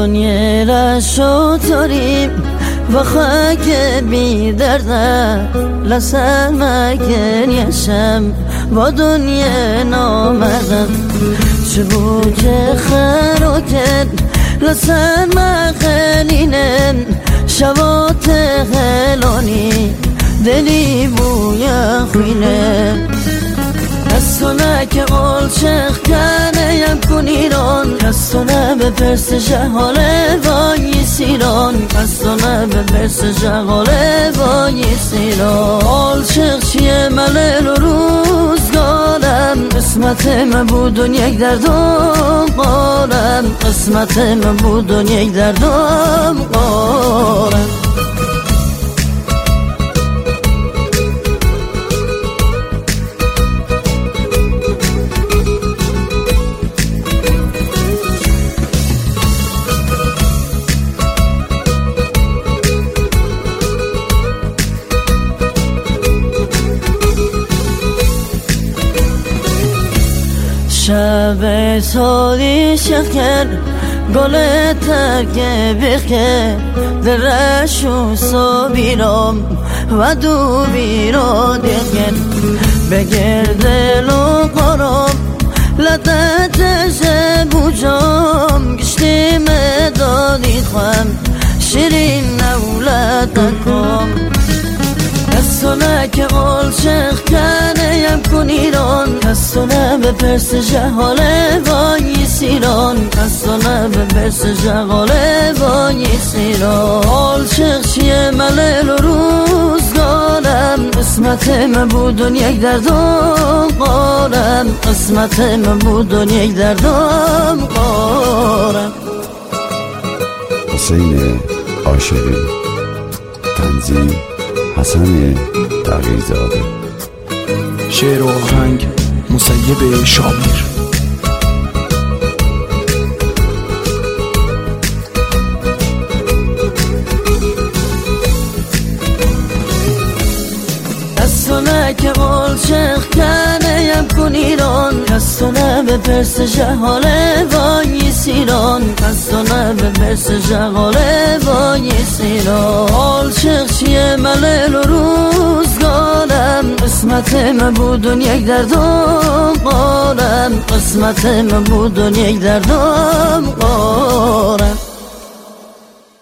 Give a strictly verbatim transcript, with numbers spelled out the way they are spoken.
دنیا را شطوریم و خاک بی درده لسر مکن یشم و دنیا نامردم چبو که خروکن لسر مخلینن شوات غلانی دلی بویا خوینه کسونه که قول شخ کنه یم کنیران کسونه به پرس جهاله وای سیران کسونه به پرس جهاله وای سیران قول شخ چیه ملل و روزگارم قسمت من بودن یک دردم قارم قسمت من بودن یک دردم قارم شب سالی شکر گل ترک بخه درشو سو بیرام و دو بیرا دکن بگرد لو قرام لطت جبو جام گشتی مدادی خوام شیرین نولتکم کسونه که قول شخ کنه یم کنیران کسونه به پرس جهاله وای سیران کسونه به پرس جهاله وای سیران قول شخ چیه ملل و روزگارم قسمت من بودن یک دردم قارم قسمت من بودن یک دردم قارم. حسین عاشقی، تنظیم حسن تغییرزاده، شعر و آهنگ مسیب شامیر. کسونه که قول شخ کنه یم کنیران کسونه به پرس جهاله وای سیران کسونه به پرس جهاله وای سیران قول شخ چیه ملل و روزگارم قسمت من بودن یک دردم قارم قسمت من بودن یک دردم قارم.